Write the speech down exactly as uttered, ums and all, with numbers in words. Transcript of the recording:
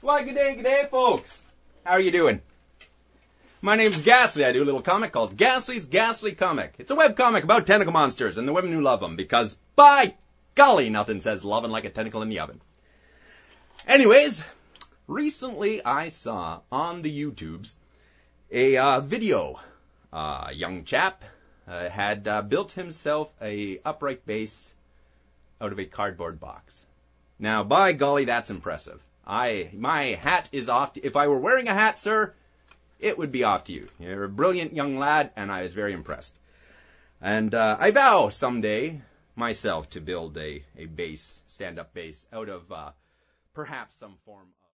Why, good day, good day, folks. How are you doing? My name's Ghastly. I do a little comic called Ghastly's Ghastly Comic. It's a web comic about tentacle monsters and the women who love them, because, by golly, nothing says loving like a tentacle in the oven. Anyways, recently I saw on the YouTubes a uh, video. Uh, a young chap uh, had uh, built himself a upright base out of a cardboard box. Now, by golly, that's impressive. I, my hat is off. To, if I were wearing a hat, sir, it would be off to you. You're a brilliant young lad, and I was very impressed. And uh, I vow someday myself to build a, a base, stand-up base, out of uh, perhaps some form of...